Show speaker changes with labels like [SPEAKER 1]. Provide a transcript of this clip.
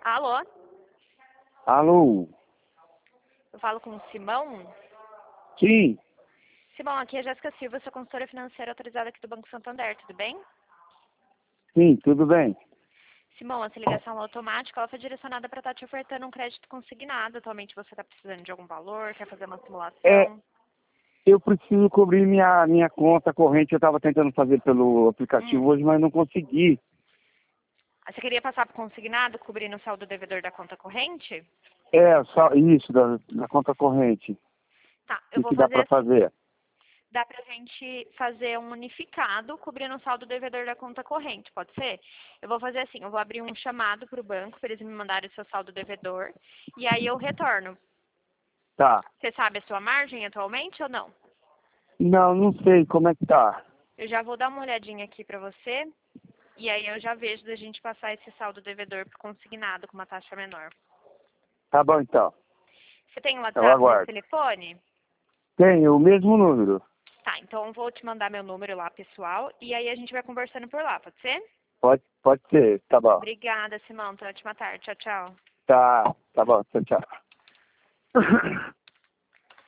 [SPEAKER 1] Alô?
[SPEAKER 2] Alô?
[SPEAKER 1] Eu falo com o Simão?
[SPEAKER 2] Sim,
[SPEAKER 1] Simão, aqui é a Jéssica Silva, sua consultora financeira autorizada aqui do Banco Santander, tudo bem?
[SPEAKER 2] sim, tudo bem.
[SPEAKER 1] Simão, essa ligação automática ela foi direcionada para estar te ofertando um crédito consignado. Atualmente você está precisando de algum valor, quer fazer uma
[SPEAKER 2] É,
[SPEAKER 1] simulação?
[SPEAKER 2] eu preciso cobrir minha conta corrente. Eu estava tentando fazer pelo aplicativo
[SPEAKER 1] Hum.
[SPEAKER 2] hoje, mas não consegui.
[SPEAKER 1] Você queria passar por consignado, cobrindo o saldo devedor da conta corrente?
[SPEAKER 2] É, só isso, da conta corrente. O
[SPEAKER 1] Tá, eu
[SPEAKER 2] que,
[SPEAKER 1] vou
[SPEAKER 2] que dá
[SPEAKER 1] fazer
[SPEAKER 2] para
[SPEAKER 1] assim.
[SPEAKER 2] fazer?
[SPEAKER 1] Dá pra gente fazer um unificado cobrindo o saldo devedor da conta corrente, pode ser? Eu vou fazer assim, eu vou abrir um chamado para o banco para eles me mandarem o seu saldo devedor e aí eu retorno.
[SPEAKER 2] Tá.
[SPEAKER 1] Você sabe a sua margem atualmente ou não?
[SPEAKER 2] Não sei como é que tá.
[SPEAKER 1] Eu já vou dar uma olhadinha aqui para você e aí eu já vejo da gente passar esse saldo devedor para consignado com uma taxa menor.
[SPEAKER 2] Tá bom, então.
[SPEAKER 1] Você tem um
[SPEAKER 2] Eu
[SPEAKER 1] WhatsApp nesse
[SPEAKER 2] aguardo.
[SPEAKER 1] telefone?
[SPEAKER 2] Tenho o mesmo número.
[SPEAKER 1] Tá, então eu vou te mandar meu número lá, pessoal, e aí a gente vai conversando por lá, pode ser?
[SPEAKER 2] Pode ser, tá bom.
[SPEAKER 1] Obrigada, Simão. Tenha uma ótima tarde. Tchau, tchau.
[SPEAKER 2] Tá bom, tchau, tchau.